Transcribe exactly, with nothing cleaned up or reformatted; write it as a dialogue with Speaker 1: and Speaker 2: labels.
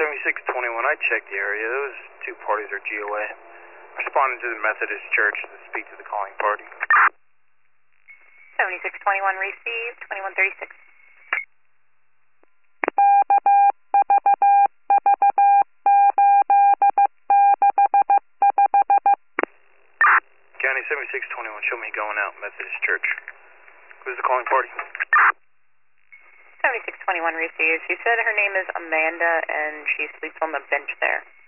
Speaker 1: seventy-six twenty-one, I checked the area. Those two parties are G O A. Responding to the Methodist Church to speak to the calling party.
Speaker 2: seventy-six twenty-one received, twenty-one thirty-six.
Speaker 1: County seventy-six twenty-one, show me going out, Methodist Church. Who's the calling party?
Speaker 2: seventy-six twenty-one received. She said her name is Amanda and she sleeps on the bench there.